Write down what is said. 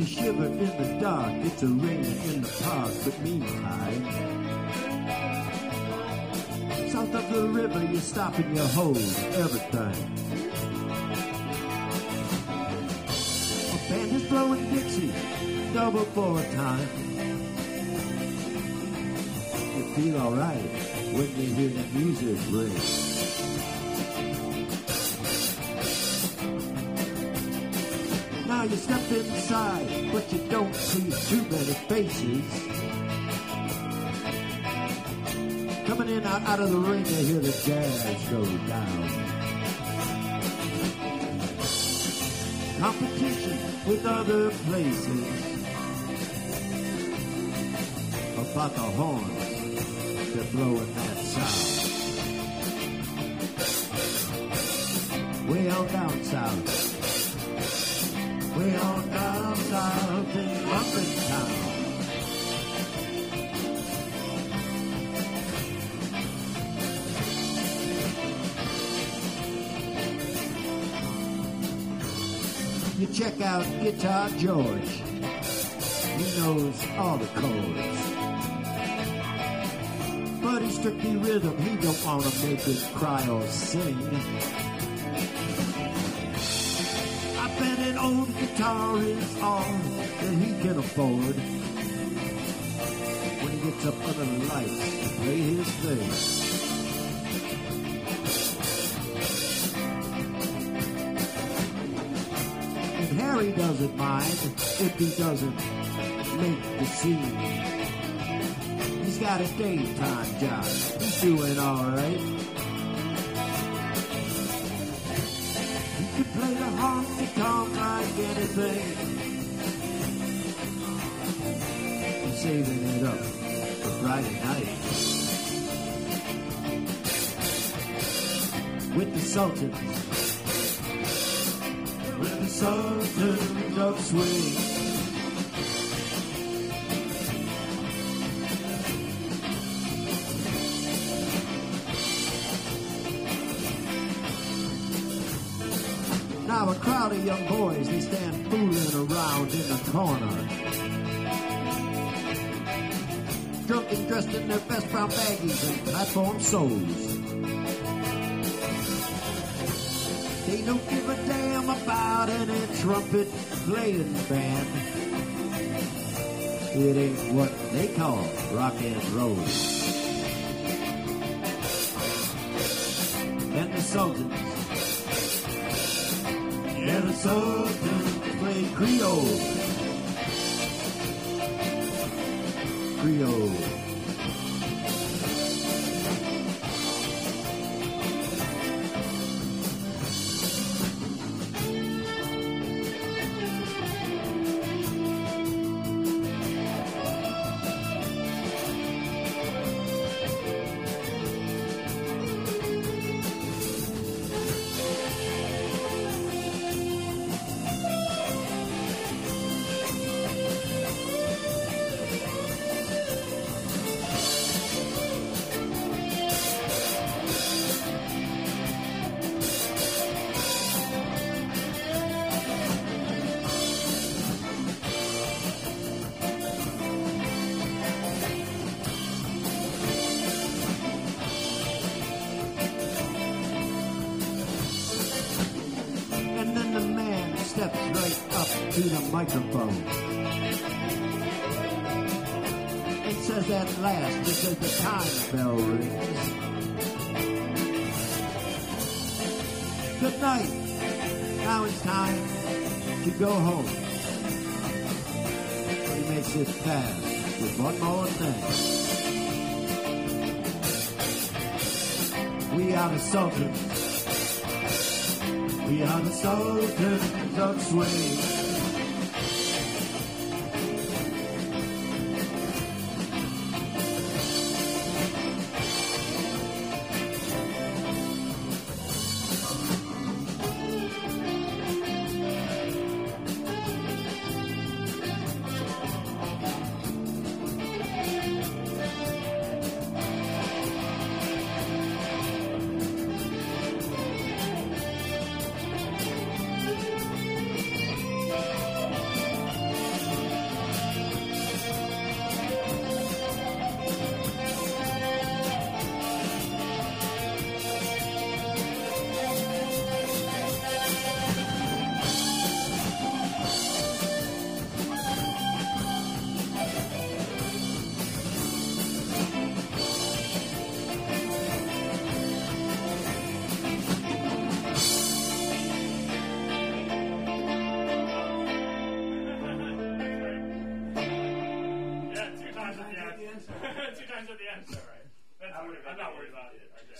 you shiver in the dark. It's a rain in the park, but meantime, south of the river, you stop and you hold everything. A band is blowing Dixie, double four time. You feel alright when you hear the music ring. Now you step inside, but you don't see too many faces. Coming in out of the ring, you hear the jazz go down. Competition with other places about the horns that blowing that sound. Way on down south, way on down south in London town. You check out Guitar George. He knows all the chords. But he's strictly rhythm. He don't want to make it cry or sing. I bet an old guitar is all that he can afford when he gets up under the lights to play his thing. Harry doesn't mind if he doesn't make the scene. He's got a daytime job. He's doing alright. He can play the honky-tonk like anything. He's saving it up for Friday night with the Sultans. With the Sultans of Swing. Now a crowd of young boys, they stand fooling around in the corner. Drunk and dressed in their best brown baggies and platform soles. They don't give a damn about any trumpet playing band. It ain't what they call rock and roll. And the Sultans, yeah, the Sultans play Creole. Creole. To the microphone and says at last, because the time bell rings, good night, now it's time to go home. He makes it pass with one more thing. We are the Sultans. We are the Sultans of Swing. 2 times at the end. All right. That's I'm not worried about it.